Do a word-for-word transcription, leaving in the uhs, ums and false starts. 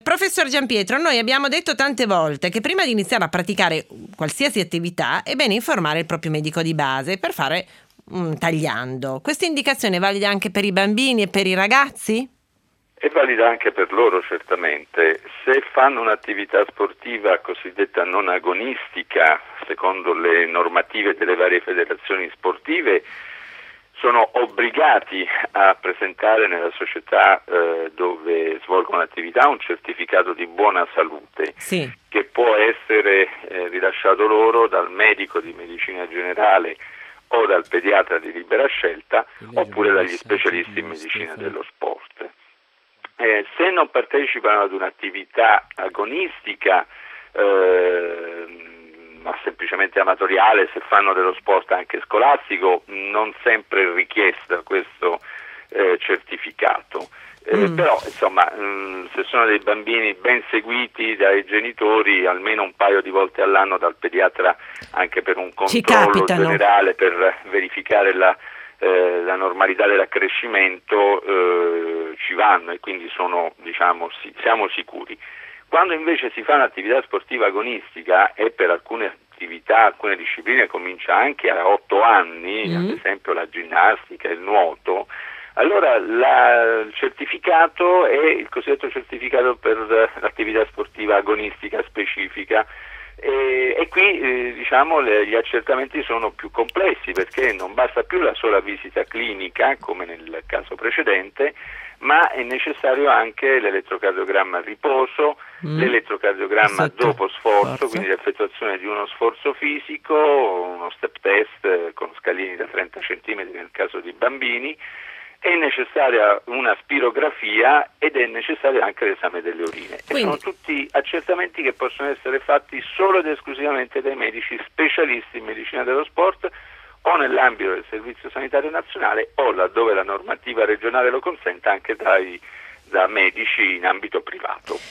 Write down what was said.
professor Giampietro, noi abbiamo detto tante volte che prima di iniziare a praticare qualsiasi attività è bene informare il proprio medico di base per fare mm, tagliando. Questa indicazione è valida anche per i bambini e per i ragazzi? È valida anche per loro, certamente. Se fanno un'attività sportiva cosiddetta non agonistica, secondo le normative delle varie federazioni sportive, sono obbligati a presentare nella società eh, dove svolgono l'attività un certificato di buona salute, sì, che può essere eh, rilasciato loro dal medico di medicina generale o dal pediatra di libera scelta, oppure dagli specialisti in medicina dello sport. Eh, se non partecipano ad un'attività agonistica, eh, ma semplicemente amatoriale, se fanno dello sport anche scolastico, non sempre è richiesto questo eh, certificato. Eh, mm. Però insomma, mh, se sono dei bambini ben seguiti dai genitori, almeno un paio di volte all'anno dal pediatra, anche per un controllo generale, per verificare la Eh, la normalità dell'accrescimento, eh, ci vanno, e quindi sono, diciamo, si, siamo sicuri. Quando invece si fa un'attività sportiva agonistica, e per alcune attività, alcune discipline comincia anche a otto anni, mm. ad esempio la ginnastica, il nuoto, allora la, il certificato è il cosiddetto certificato per l'attività sportiva agonistica specifica. E, e qui eh, diciamo le, gli accertamenti sono più complessi, perché non basta più la sola visita clinica come nel caso precedente, ma è necessario anche l'elettrocardiogramma a riposo, mm. l'elettrocardiogramma esatto. dopo sforzo, Forza. quindi l'effettuazione di uno sforzo fisico, uno step test con scalini da trenta centimetri nel caso di bambini. È necessaria una spirografia ed è necessario anche l'esame delle urine. Quindi, e sono tutti accertamenti che possono essere fatti solo ed esclusivamente dai medici specialisti in medicina dello sport, o nell'ambito del Servizio Sanitario Nazionale, o laddove la normativa regionale lo consenta anche dai, da medici in ambito privato.